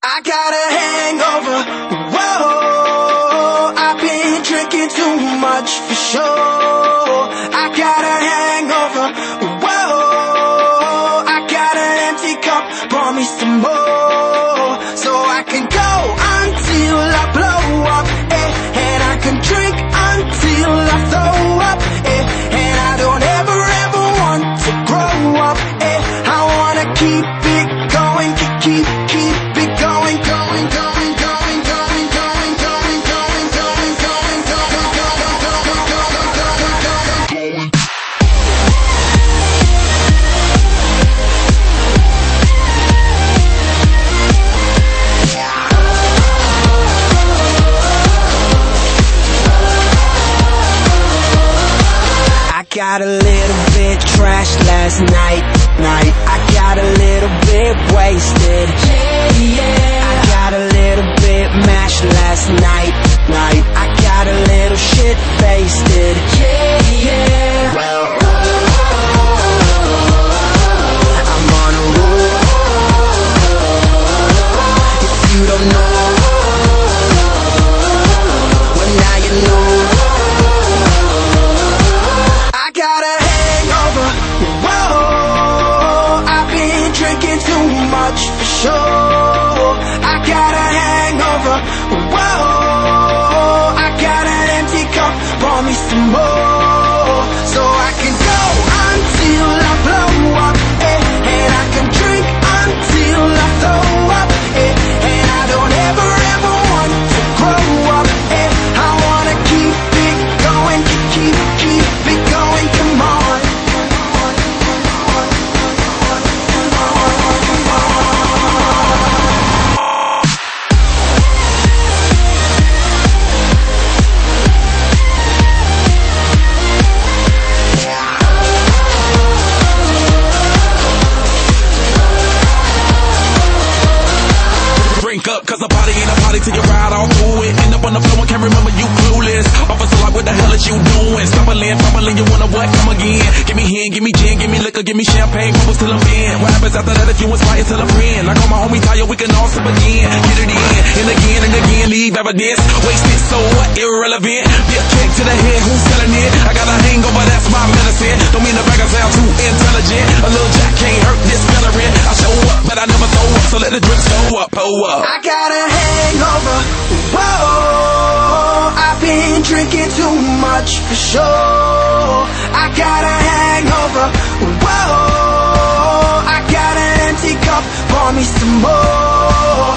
I got a hangover, whoa, I've been drinking too much for sure. I got a hangover, whoa, I got an empty cup, pour me some more. So I can go until I blow up, and I can drink until I throw up, and I don't ever want to grow up, I wanna keep it going, keep it going, going, going, going, going, going, going, going, going, going, going, going. I got a little bit trashed last night. I got a little bit wasted. I got a little bit mashed last night. I got a little shit faced. Well, I'm on a roll. If you don't know, well now you know. I got a hangover, whoa, I've been drinking too much for sure. I got a hangover, whoa, I got an empty cup, pour me some more. So I can go until I blow up, and I can drink until I throw up, and I don't ever want to grow up, I wanna keep it going, keep it going, come on. Drink up, cause a party ain't a party till you ride all through it. End up on the floor and can't remember you clueless. Officer like, what the hell is you doing? Stumbling, you wanna what? Come again. Give me hen, give me gin, give me liquor, give me champagne, bubbles till I'm in. What happens after that if you inspire till a friend? I call my homie Tayo, we can all sip again. Get it in, and again, leave evidence. Wasted, so what? Irrelevant. Be a kick to the head, who's selling it? I got a hangover, that's my medicine. Don't mean the bag I sound too intelligent. A little jack can't hurt this celery. I show up, but I never throw up, so let the drink slow up, pull up. I got a hangover, whoa, I've been drinking too much for sure. I got a hangover, whoa, I got an empty cup, pour me some more.